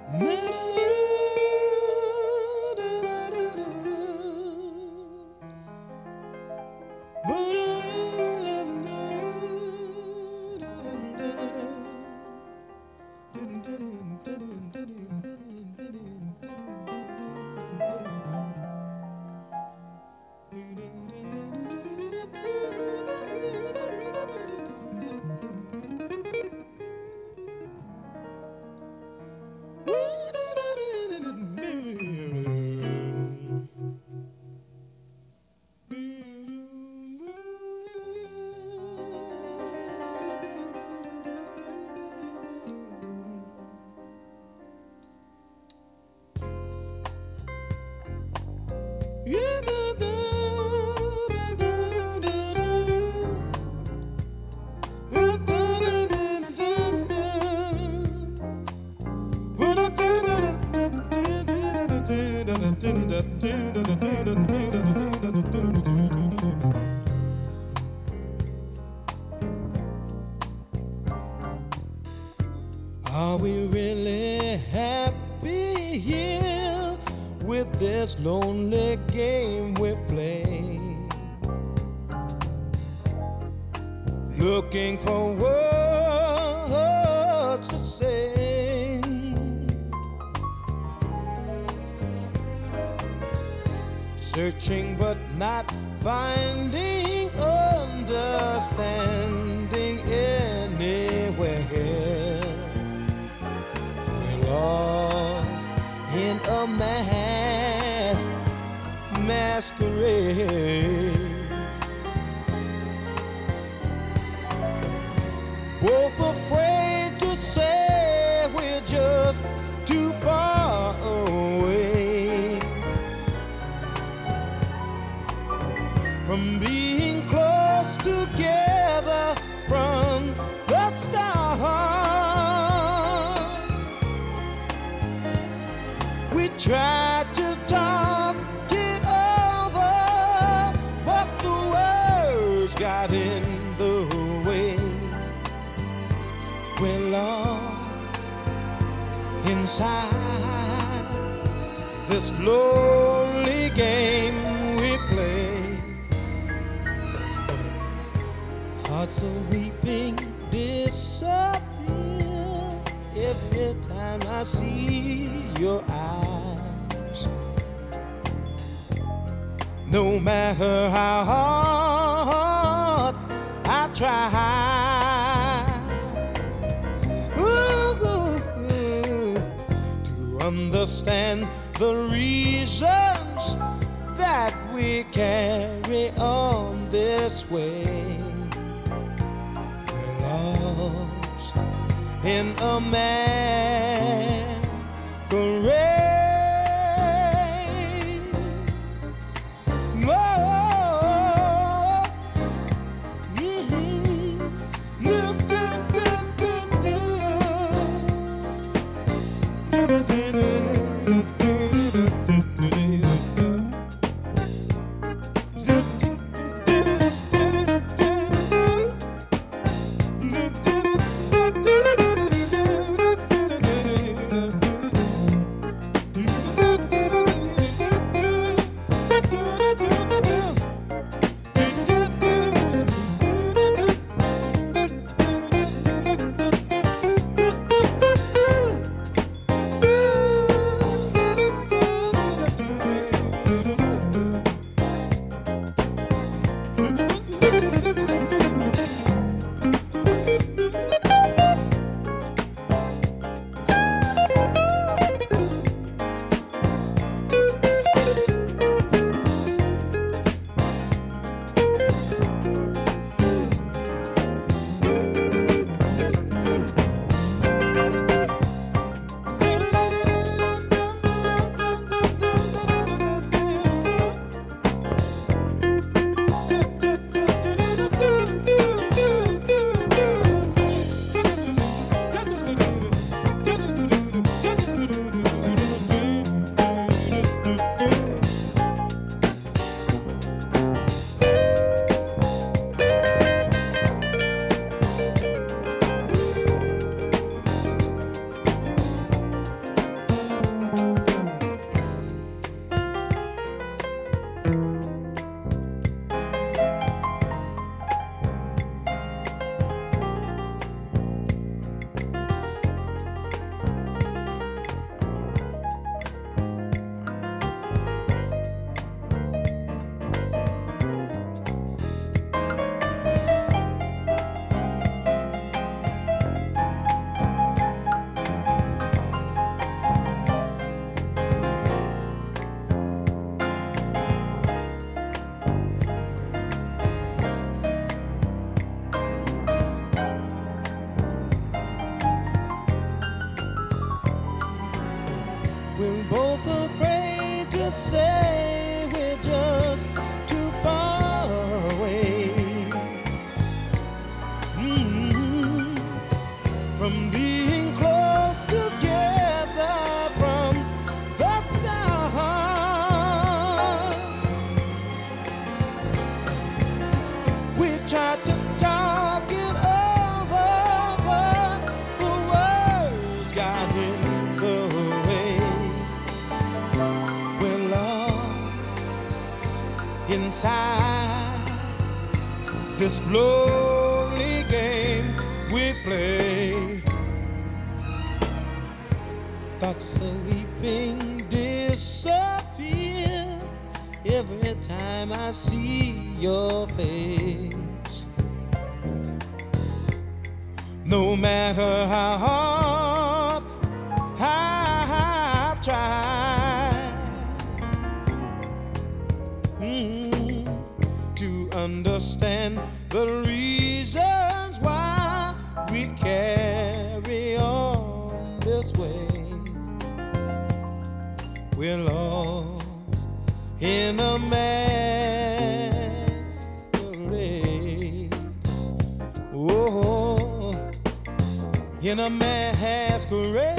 Are we really happy here with this lonely game we play? Looking for words to say, searching but not finding understanding anywhere. We're lost in a masquerade, both afraid to say we're just too far away from being close together from the start. We tried to talk it over, but the words got in the way. We're lost inside this lonely game we play. Hearts are weeping disappear every time I see your eyes. No matter how hard I try to understand the reasons that we carry on this way. We're lost in a masquerade. Whoa. Mm-hmm. Do, do, do, do, do. Do, do, do, do, do, do, do, do. We're both afraid to say we're just too far away from being close together from the start. We tried to talk it over, but the words got in the way. We're lost inside this lonely game we play. Thoughts of weeping disappear every time I see your face. No matter how hard I try to understand the reasons why we carry on this way. We're lost in a masquerade. Oh, in a masquerade.